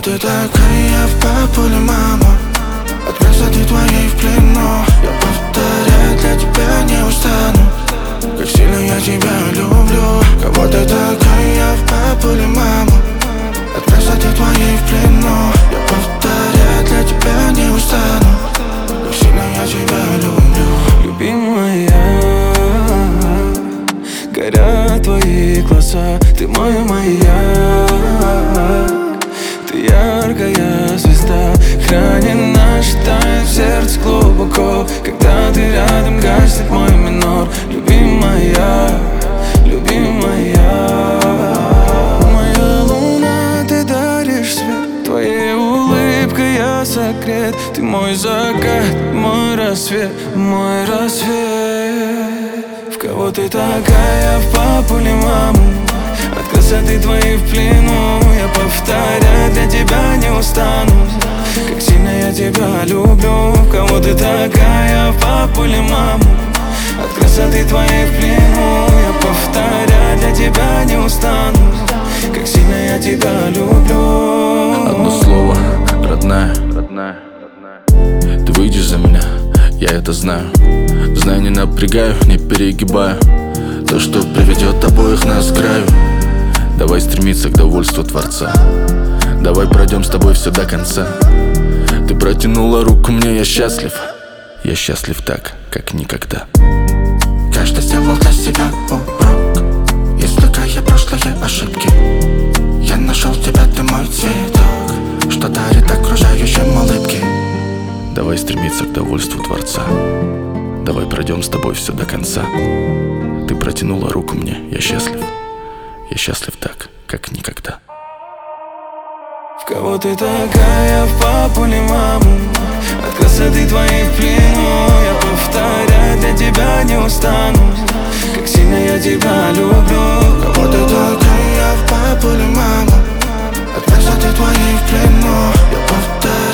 ты такая, в папу или маму? От красоты твоей в плену. Я повторять для тебя не устану, как сильно я тебя люблю. Кого ты такая, в папу или маму? От красоты твоей в плену. Я повторять для тебя не устану, как сильно я тебя люблю. Любимая, горят твои глаза, ты мой маяк, ты яркая звезда. Хранит наш тайм в сердце глубоко, когда ты рядом, гаснет мой минор. Любимая, любимая, моя луна, ты даришь свет, твоей улыбкой я согрет. Ты мой закат, мой рассвет, мой рассвет. В кого ты такая, в папу или маму? От красоты твоей в плену. Я повторять для тебя не устану, как сильно я тебя люблю. В кого ты такая, в папу или маму? От красоты твоей в плену. Я повторять для тебя не устану, как сильно я тебя люблю. Одно слово, родная, ты выйдешь за меня, я это знаю. Знаю, не напрягаю, не перегибаю то, что приведет обоих нас к краю. Давай стремиться к довольству Творца, давай пройдем с тобой все до конца. Ты протянула руку мне, я счастлив так, как никогда. Каждый сделал для себя урок, извлекая прошлые ошибки. Я нашел тебя, ты мой цветок, что дарит окружающим улыбки. Давай стремиться к довольству Творца, давай пройдем с тобой все до конца. Ты протянула руку мне, я счастлив так, как никогда. В кого ты такая, в папу или маму? От красоты твоей в плену. Я повторять для тебя не устану, как сильно я тебя люблю. Кого ты такая, в папу или маму? От красоты твоей в плену. Я повторяю